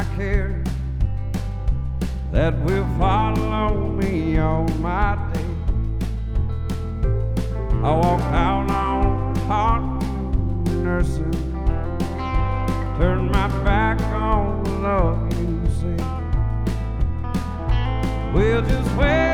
care that will follow me all my day. I walk out on hot nursing, turn my back on the love you say. We'll just wait